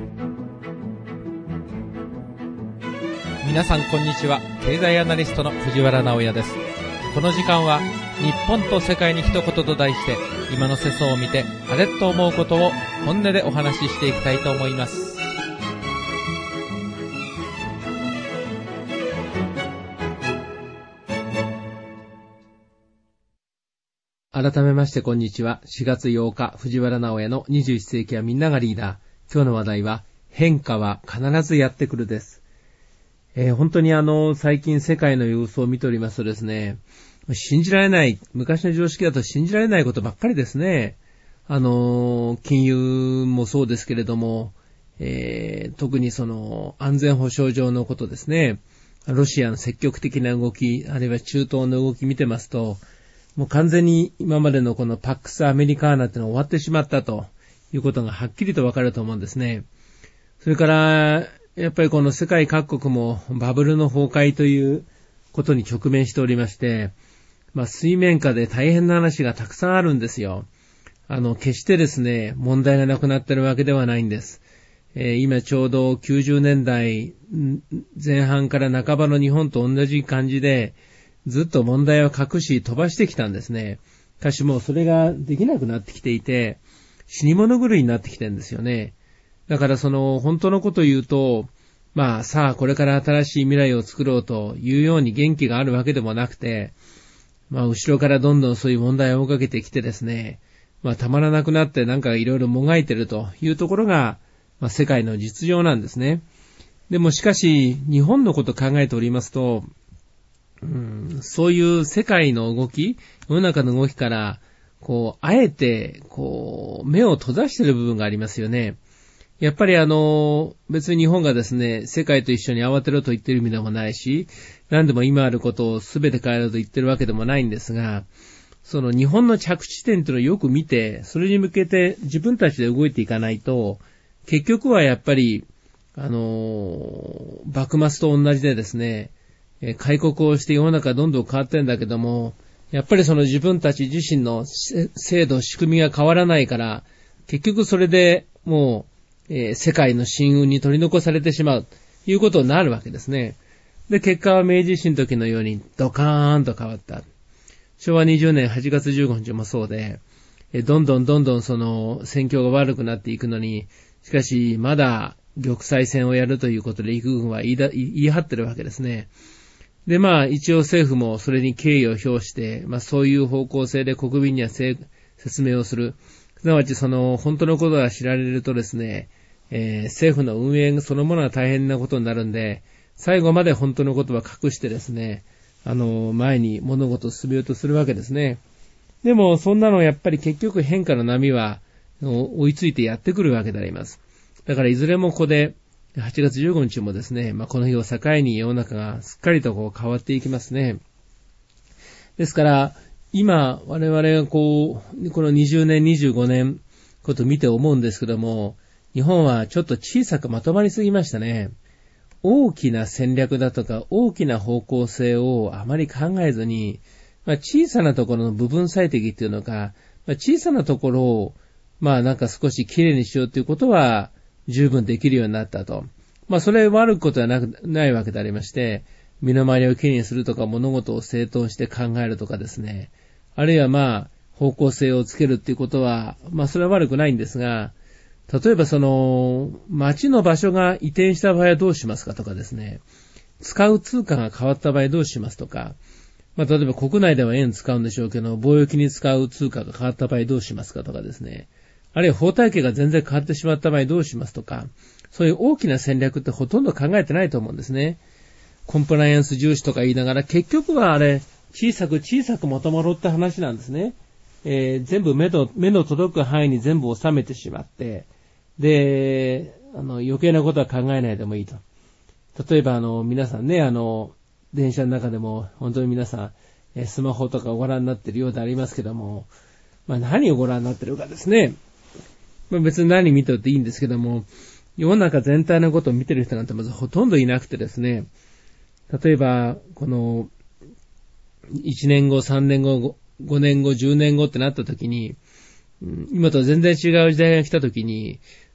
皆さんこんにちは。経済アナリストの藤原直也です。この時間は日本と世界に一言と題して、今の世相を見てあれと思うことを本音でお話ししていきたいと思います。改めましてこんにちは。4月8日藤原直也の21世紀はみんながリーダー。今日の話題は変化は必ずやってくるです。本当に最近世界の様子を見ておりますとですね、信じられない、昔の常識だと信じられないことばっかりですね。金融もそうですけれども、特にその安全保障上のことですね。ロシアの積極的な動き、あるいは中東の動き見てますと、もう完全に今までのこのパックスアメリカーナってのは終わってしまったということがはっきりとわかると思うんですね。それから、やっぱりこの世界各国もバブルの崩壊ということに直面しておりまして、水面下で大変な話がたくさんあるんですよ。決してですね、問題がなくなっているわけではないんです。今ちょうど90年代前半から半ばの日本と同じ感じで、ずっと問題を隠し飛ばしてきたんですね。しかしもうそれができなくなってきていて、死に物狂いになってきてるんですよね。だから本当のことを言うと、さあこれから新しい未来を作ろうというように元気があるわけでもなくて、後ろからどんどんそういう問題を追いかけてきてですね、たまらなくなってなんかいろいろもがいてるというところが、世界の実情なんですね。でもしかし日本のことを考えておりますと、そういう世界の動き、世の中の動きから、あえて、目を閉ざしている部分がありますよね。やっぱり別に日本がですね、世界と一緒に慌てろと言ってる意味でもないし、何でも今あることを全て変えろと言ってるわけでもないんですが、その日本の着地点というのをよく見て、それに向けて自分たちで動いていかないと、結局はやっぱり、幕末と同じでですね、開国をして世の中どんどん変わってるんだけども、やっぱりその自分たち自身の制度、仕組みが変わらないから、結局それでもう、世界の信運に取り残されてしまうということになるわけですね。で、結果は明治維新の時のようにドカーンと変わった。昭和20年8月15日もそうで、どんどんその戦況が悪くなっていくのに、しかしまだ玉砕戦をやるということで陸軍は言い張ってるわけですね。で、一応政府もそれに敬意を表して、そういう方向性で国民には説明をする。すなわち本当のことが知られるとですね、政府の運営そのものは大変なことになるんで、最後まで本当のことは隠してですね、前に物事を進めようとするわけですね。でも、そんなのやっぱり結局変化の波は追いついてやってくるわけであります。だからいずれもここで、8月15日もですね、この日を境に世の中がすっかりと変わっていきますね。ですから、今、我々がこの20年、25年こと見て思うんですけども、日本はちょっと小さくまとまりすぎましたね。大きな戦略だとか大きな方向性をあまり考えずに、小さなところの部分最適っていうのか、小さなところを、なんか少しきれいにしようということは十分できるようになったと。それ悪いことはないわけでありまして、身の回りをきれいにするとか物事を整頓して考えるとかですね。あるいは方向性をつけるっていうことは、それは悪くないんですが、例えば町の場所が移転した場合はどうしますかとかですね。使う通貨が変わった場合どうしますとか。例えば国内では円使うんでしょうけど、貿易に使う通貨が変わった場合どうしますかとかですね。あるいは法体系が全然変わってしまった場合どうしますとか。そういう大きな戦略ってほとんど考えてないと思うんですね。コンプライアンス重視とか言いながら、結局はあれ、小さくまとまろうって話なんですね。全部目の届く範囲に全部収めてしまって、で、余計なことは考えないでもいいと。例えば皆さんね、電車の中でも本当に皆さん、スマホとかご覧になっているようでありますけども、何をご覧になっているかですね。別に何見てるっていいんですけども、世の中全体のことを見てる人なんてまずほとんどいなくてですね、例えば、この、1年後、3年後、5年後、10年後ってなった時に、今と全然違う時代が来た時に、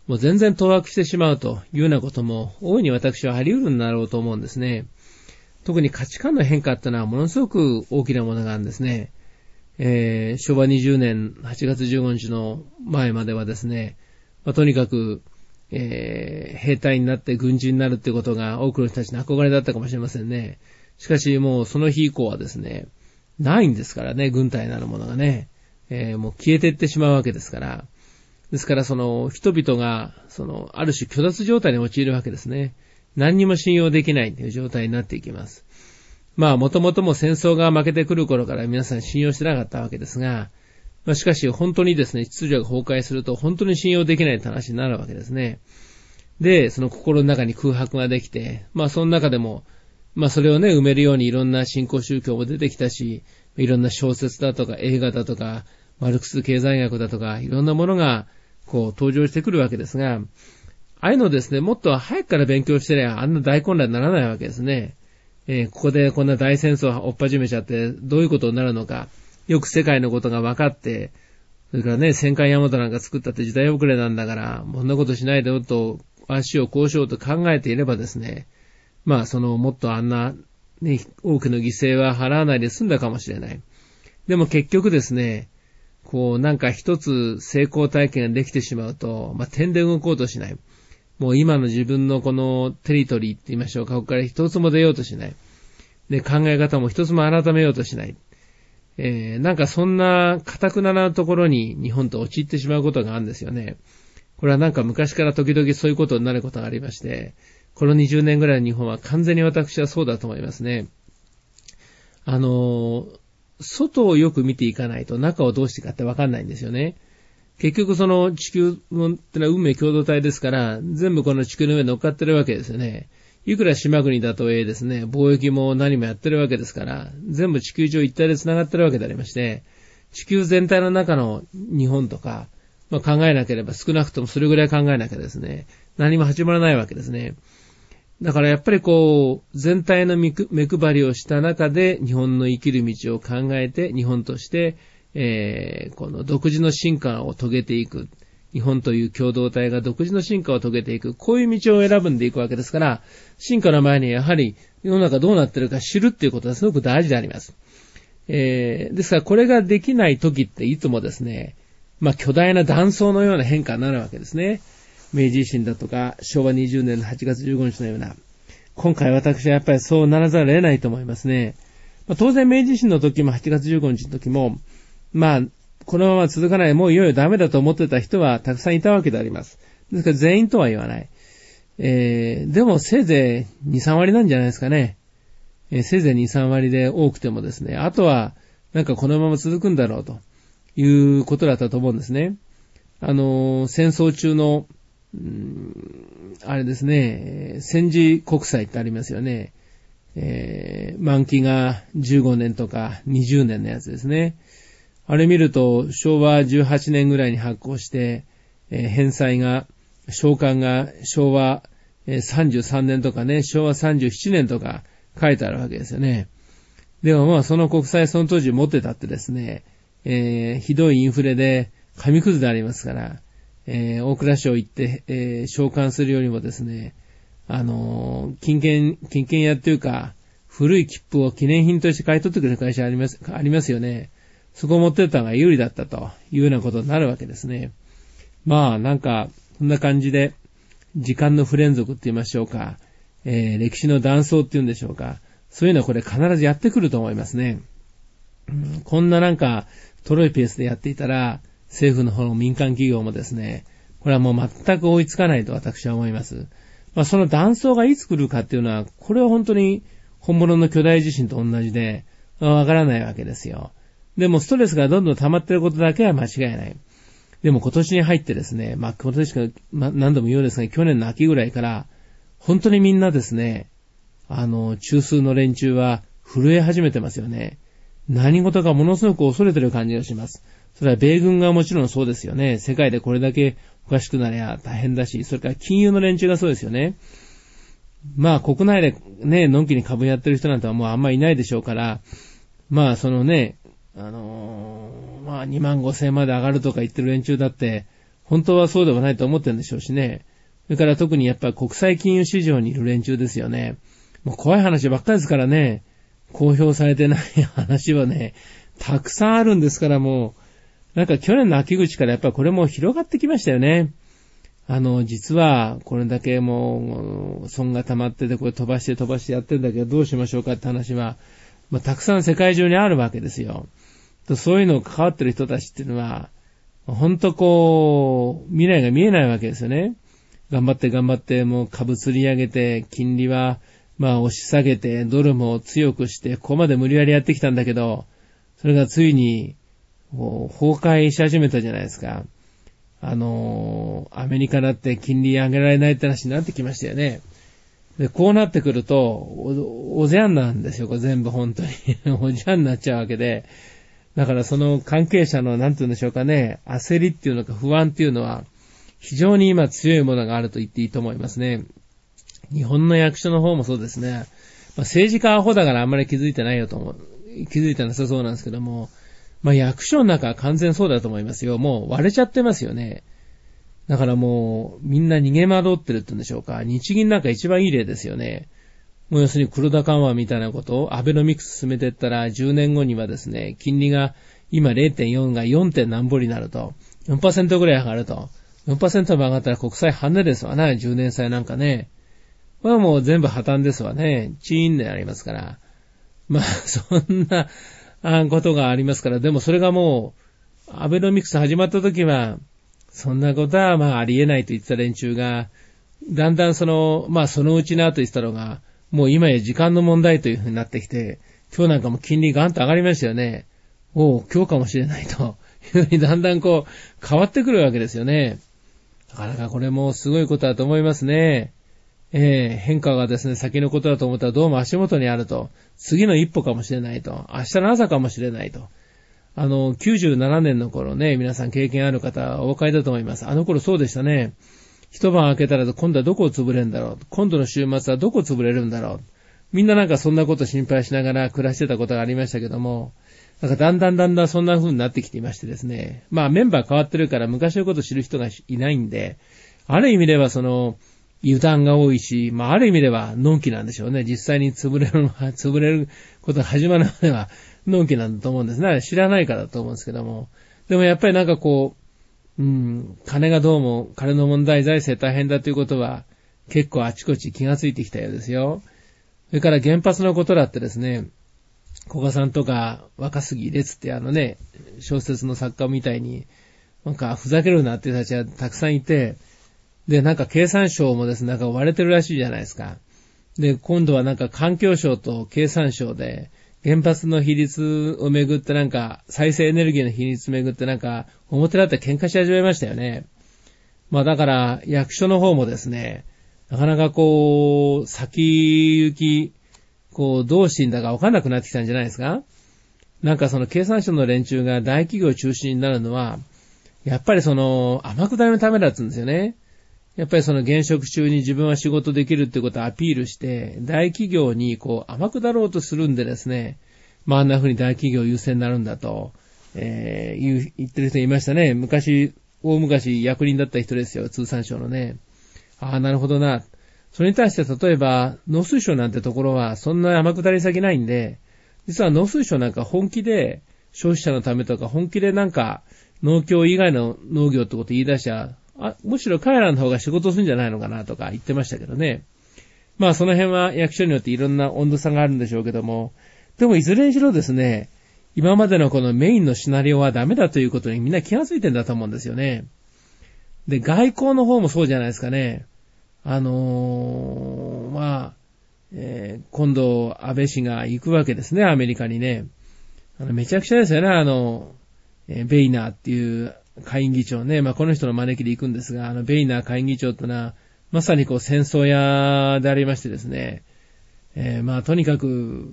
もう全然当惑してしまうというようなことも大いに私はあり得るんだろうと思うんですね。特に価値観の変化ってのはものすごく大きなものがあるんですね。昭和20年8月15日の前まではですね、とにかく、兵隊になって軍人になるってことが多くの人たちの憧れだったかもしれませんね。しかしもうその日以降はですね、ないんですからね、軍隊なるものがね、もう消えていってしまうわけですから。ですからその人々がある種虚脱状態に陥るわけですね。何にも信用できないという状態になっていきます。もともとも戦争が負けてくる頃から皆さん信用してなかったわけですが、しかし本当にですね、秩序が崩壊すると本当に信用できないって話になるわけですね。で、その心の中に空白ができて、その中でも、それをね、埋めるようにいろんな新興宗教も出てきたし、いろんな小説だとか映画だとか、マルクス経済学だとか、いろんなものが登場してくるわけですが、ああいうのですね、もっと早くから勉強してりゃあんな大混乱にならないわけですね。ここでこんな大戦争を追っ始めちゃってどういうことになるのか、よく世界のことが分かって、それからね、戦艦ヤマトなんか作ったって時代遅れなんだから、こんなことしないでよと、足をこうしようと考えていればですね、もっとあんな、ね、多くの犠牲は払わないで済んだかもしれない。でも結局ですね、なんか一つ成功体験ができてしまうと、点で動こうとしない。もう今の自分のこのテリトリーって言いましょうか、ここから一つも出ようとしない。で、考え方も一つも改めようとしない。なんかそんな堅くななところに日本と陥ってしまうことがあるんですよね。これはなんか昔から時々そういうことになることがありまして、この20年ぐらいの日本は完全に私はそうだと思いますね。外をよく見ていかないと中をどうしていかってわかんないんですよね。結局その地球ってのは運命共同体ですから、全部この地球の上に乗っかってるわけですよね。いくら島国だとはいえですね、貿易も何もやってるわけですから、全部地球上一体で繋がってるわけでありまして、地球全体の中の日本とか、考えなければ少なくともそれぐらい考えなきゃですね、何も始まらないわけですね。だからやっぱり全体の目配りをした中で日本の生きる道を考えて、日本として、この独自の進化を遂げていく。日本という共同体が独自の進化を遂げていく。こういう道を選ぶんでいくわけですから、進化の前にやはり世の中どうなってるか知るっていうことはすごく大事であります。ですからこれができない時っていつもですね、巨大な断層のような変化になるわけですね。明治維新だとか、昭和20年の8月15日のような。今回私はやっぱりそうならざるを得ないと思いますね。当然明治維新の時も8月15日の時も、このまま続かない、もういよいよダメだと思ってた人はたくさんいたわけであります。ですから全員とは言わない。でもせいぜい2、3割なんじゃないですかね。せいぜい2、3割で多くてもですね、あとはなんかこのまま続くんだろうということだったと思うんですね。戦争中の、あれですね、戦時国債ってありますよね。満期が15年とか20年のやつですね。あれ見ると昭和18年ぐらいに発行して、返済が、償還が昭和33年とかね、昭和37年とか書いてあるわけですよね。でもその国債その当時持ってたってですね、ひどいインフレで紙くずでありますから、大蔵省行って、償還するよりもですね、金券屋っていうか、古い切符を記念品として買い取ってくれる会社ありますよね。そこを持ってったのが有利だったというようなことになるわけですね。なんか、そんな感じで、時間の不連続って言いましょうか、歴史の断層って言うんでしょうか、そういうのはこれ必ずやってくると思いますね。こんななんか、トロいペースでやっていたら、政府の方の民間企業もですね、これはもう全く追いつかないと私は思います。その断層がいつ来るかっていうのは、これは本当に本物の巨大地震と同じで、わからないわけですよ。でもストレスがどんどん溜まっていることだけは間違いない。でも今年に入ってですね、今年か、何度も言うんですが、去年の秋ぐらいから、本当にみんなですね、中枢の連中は震え始めてますよね。何事かものすごく恐れてる感じがします。それは米軍がもちろんそうですよね。世界でこれだけおかしくなりゃ大変だし、それから金融の連中がそうですよね。国内でね、のんきに株やってる人なんてはもうあんまりいないでしょうから、そのね、2万5千円まで上がるとか言ってる連中だって、 本当はそうではないと思ってるんでしょうしね。それから特にやっぱり国際金融市場にいる連中ですよね。もう怖い話ばっかりですからね。公表されてない話はね、たくさんあるんですからもう、なんか去年の秋口からやっぱりこれも広がってきましたよね。実はこれだけもう損が溜まっててこれ飛ばしてやってるんだけどどうしましょうかって話は、たくさん世界中にあるわけですよ。そういうのを関わってる人たちっていうのは、ほんとこう、未来が見えないわけですよね。頑張って、もう株釣り上げて、金利は、押し下げて、ドルも強くして、ここまで無理やりやってきたんだけど、それがついに、崩壊し始めたじゃないですか。アメリカだって金利上げられないって話になってきましたよね。で、こうなってくると、おじゃんなんですよ、これ全部本当に。おじゃんになっちゃうわけで。だからその関係者の、なんて言うんでしょうかね、焦りっていうのか不安っていうのは、非常に今強いものがあると言っていいと思いますね。日本の役所の方もそうですね。政治家はアホだからあんまり気づいてないよと思う。気づいてなさそうなんですけども、役所の中は完全そうだと思いますよ。もう割れちゃってますよね。だからもうみんな逃げ惑ってるって言うんでしょうか。日銀なんか一番いい例ですよね。もう要するに黒田緩和みたいなことをアベノミクス進めていったら10年後にはですね、金利が今 0.4 が 4. 点何ぼになると、4% ぐらい上がると。4% も上がったら国債跳ねですわね、10年債なんかね。これはもう全部破綻ですわね。チーンでありますから。そんなことがありますから、でもそれがもう、アベノミクス始まった時は、そんなことはありえないと言ってた連中が、だんだんそのうちなと言ってたのが、もう今や時間の問題という風になってきて、今日なんかも金利ガンと上がりましたよね。今日かもしれないという風にだんだんこう変わってくるわけですよね。なかなかこれもすごいことだと思いますね。変化がですね、先のことだと思ったらどうも足元にあると。次の一歩かもしれないと。明日の朝かもしれないと。97年の頃ね、皆さん経験ある方お分かりだと思います。あの頃そうでしたね。一晩明けたら今度はどこを潰れるんだろう。今度の週末はどこを潰れるんだろう。みんななんかそんなこと心配しながら暮らしてたことがありましたけども、なんかだんだんそんな風になってきていましてですね。メンバー変わってるから昔のこと知る人がいないんで、ある意味では油断が多いし、ある意味では、のんきなんでしょうね。実際に潰れることが始まるまでは、のんきなんだと思うんですね。知らないからだと思うんですけども。でもやっぱりなんか金がどうも、金の問題、財政大変だということは、結構あちこち気がついてきたようですよ。それから原発のことだってですね、古賀さんとか若杉列って小説の作家みたいに、なんかふざけるなっていう人たちはたくさんいて、で、なんか経産省もですね、なんか割れてるらしいじゃないですか。で、今度はなんか環境省と経産省で、原発の比率をめぐってなんか、再生エネルギーの比率をめぐってなんか、表立って喧嘩し始めましたよね。だから、役所の方もですね、なかなか先行き、どうしていいんだか分かんなくなってきたんじゃないですか。なんか経産省の連中が大企業中心になるのは、やっぱり天下りのためだって言うんですよね。やっぱり現職中に自分は仕事できるってことをアピールして、大企業に天下ろうとするんでですね、あんな風に大企業優先になるんだと、言ってる人いましたね。大昔役人だった人ですよ、通産省のね。なるほどな。それに対して例えば、農水省なんてところはそんな天下り先ないんで、実は農水省なんか本気で消費者のためとか本気でなんか農協以外の農業ってこと言い出しちゃむしろ彼らの方が仕事するんじゃないのかなとか言ってましたけどね。その辺は役所によっていろんな温度差があるんでしょうけども、でもいずれにしろですね、今までのこのメインのシナリオはダメだということにみんな気がついてんだと思うんですよね。で、外交の方もそうじゃないですかね。今度安倍氏が行くわけですね、アメリカにね。めちゃくちゃですよね、ベイナーっていう下院議長ね。この人の招きで行くんですが、ベイナー下院議長ってのは、まさに戦争屋でありましてですね。とにかく、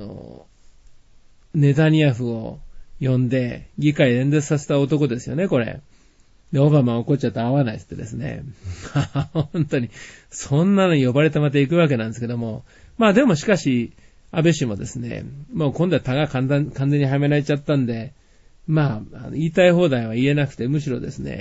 ネタニヤフを呼んで、議会演説させた男ですよね、これ。で、オバマ怒っちゃって会わないってですね。本当に、そんなの呼ばれてまた行くわけなんですけども。でもしかし、安倍氏もですね、もう今度は他が完全にはめられちゃったんで、言いたい放題は言えなくて、むしろですね、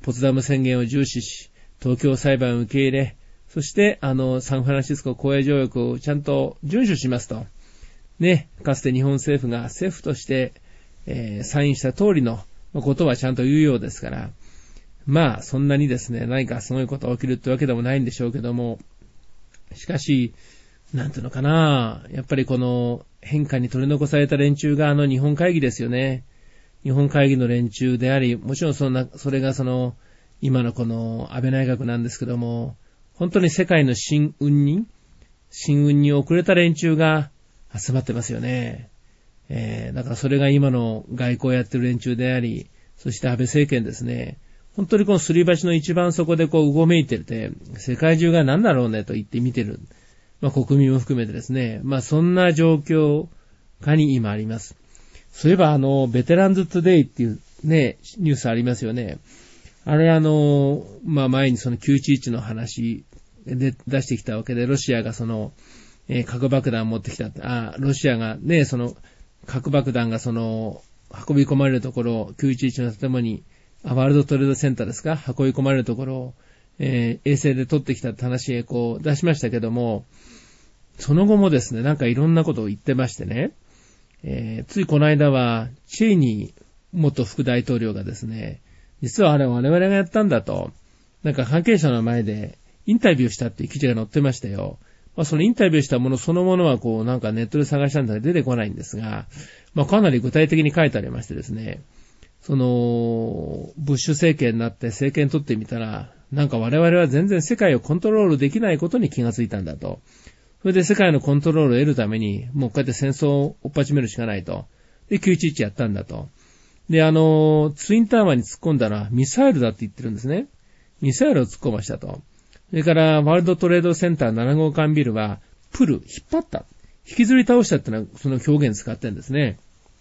ポツダム宣言を重視し、東京裁判を受け入れ、そしてサンフランシスコ公営条約をちゃんと遵守しますと。ね、かつて日本政府が政府として、サインした通りのことはちゃんと言うようですから、まあそんなにですね、何かすごいことが起きるってわけでもないんでしょうけども、しかし、なんていうのかな、やっぱりこの変化に取り残された連中が日本会議ですよね。日本会議の連中であり、もちろんそれが今のこの安倍内閣なんですけども、本当に世界の新運に遅れた連中が集まってますよね。だからそれが今の外交をやってる連中であり、そして安倍政権ですね。本当にこのすり鉢の一番底でうごめいてるて、世界中が何だろうねと言って見てる。国民も含めてですね。そんな状況下に今あります。そういえばベテランズトゥデイっていうね、ニュースありますよね。あれ前に911の話で出してきたわけで、ロシアが核爆弾を持ってきた。ロシアがね、核爆弾が運び込まれるところ、911の建物に、ワールドトレードセンターですか、運び込まれるところを、衛星で撮ってきたって話へ出しましたけども、その後もですね、なんかいろんなことを言ってましてね、ついこの間は、チェイニー元副大統領がですね、実はあれ我々がやったんだと、なんか関係者の前でインタビューしたっていう記事が載ってましたよ。そのインタビューしたものそのものはなんかネットで探したんだけど出てこないんですが、かなり具体的に書いてありましてですね、ブッシュ政権になって政権取ってみたら、なんか我々は全然世界をコントロールできないことに気がついたんだと。それで世界のコントロールを得るために、もうこうやって戦争を追っ始めるしかないと。で、911やったんだと。で、ツインタワーに突っ込んだらミサイルだって言ってるんですね。ミサイルを突っ込ましたと。それから、ワールドトレードセンター7号館ビルは、引っ張った。引きずり倒したってのは、その表現使ってるんですね。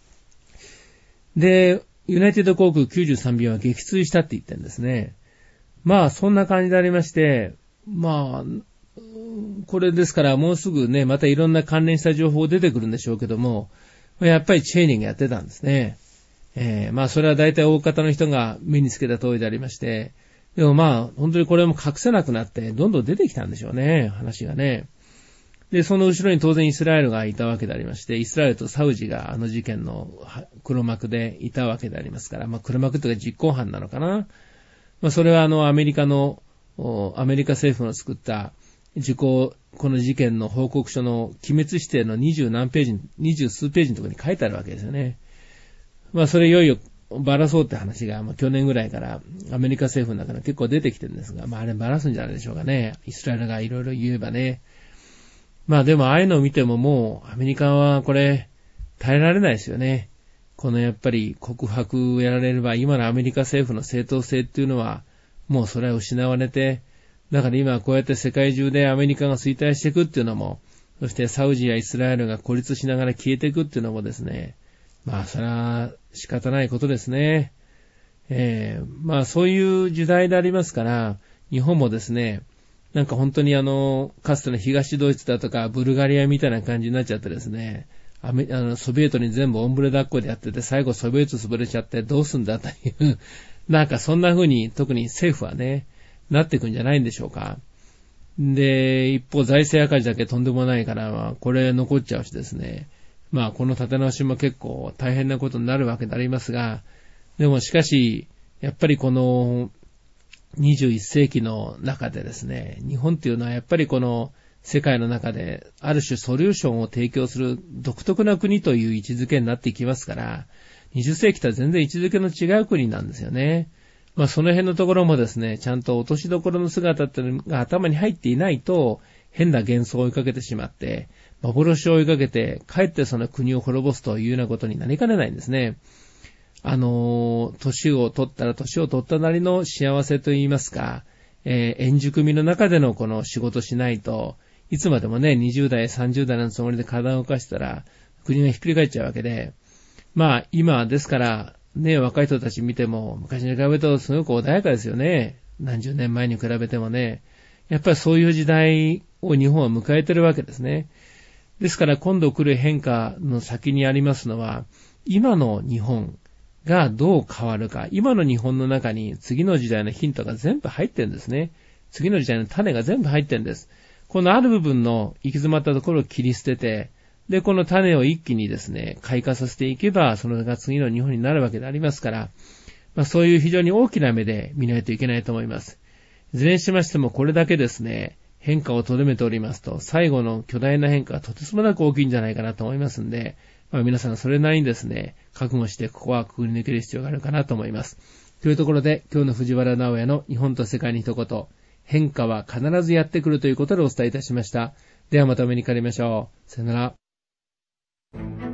で、ユナイテッド航空93便は撃墜したって言ってるんですね。そんな感じでありまして、これですから、もうすぐね、またいろんな関連した情報出てくるんでしょうけども、やっぱりチェイニーがやってたんですね。それは大体大方の人が目につけた通りでありまして、でも本当にこれも隠せなくなって、どんどん出てきたんでしょうね、話がね。で、その後ろに当然イスラエルがいたわけでありまして、イスラエルとサウジが事件の黒幕でいたわけでありますから、黒幕というか実行犯なのかな。それはアメリカ政府の作ったこの事件の報告書の機密指定の20数ページのところに書いてあるわけですよね。それいよいよバラそうって話が、去年ぐらいからアメリカ政府の中で結構出てきてるんですが、あれバラすんじゃないでしょうかね。イスラエルがいろいろ言えばね。でもああいうのを見てももうアメリカはこれ耐えられないですよね。このやっぱり告白をやられれば今のアメリカ政府の正当性っていうのはもうそれは失われて、だから今こうやって世界中でアメリカが衰退していくっていうのも、そしてサウジやイスラエルが孤立しながら消えていくっていうのもですね、それは仕方ないことですね。そういう時代でありますから、日本もですね、なんか本当にかつての東ドイツだとかブルガリアみたいな感じになっちゃってですね、ソビエトに全部オンブレ抱っこでやってて、最後ソビエト潰れちゃってどうすんだという、なんかそんな風に特に政府はね、なっていくんじゃないんでしょうか。で、一方財政赤字だけとんでもないから、これ残っちゃうしですね。この立て直しも結構大変なことになるわけでありますが、でもしかし、やっぱりこの21世紀の中でですね、日本っていうのはやっぱりこの世界の中である種ソリューションを提供する独特な国という位置づけになっていきますから、20世紀とは全然位置づけの違う国なんですよね。その辺のところもですね、ちゃんと落としどころの姿っていうのが頭に入っていないと、変な幻想を追いかけてしまって、幻を追いかけて、かえってその国を滅ぼすというようなことになりかねないんですね。年を取ったら年を取ったなりの幸せといいますか、円熟味の中でのこの仕事しないと、いつまでもね、20代、30代のつもりで体を動かしたら、国がひっくり返っちゃうわけで、今ですから、ね、若い人たち見ても、昔に比べるとすごく穏やかですよね。何十年前に比べてもね。やっぱりそういう時代を日本は迎えてるわけですね。ですから今度来る変化の先にありますのは、今の日本、 がどう変わるか、今の日本の中に次の時代のヒントが全部入ってるんですね。次の時代の種が全部入ってるんです。このある部分の行き詰まったところを切り捨てて、で、この種を一気にですね、開花させていけば、それが次の日本になるわけでありますから、そういう非常に大きな目で見ないといけないと思います。いずれにしましてもこれだけですね、変化をとどめておりますと、最後の巨大な変化がとてつもなく大きいんじゃないかなと思いますんで、皆さんそれなりにですね、覚悟してここはくぐり抜ける必要があるかなと思います。というところで、今日の藤原直也の日本と世界に一言、変化は必ずやってくるということでお伝えいたしました。ではまたお目にかかりましょう。さよなら。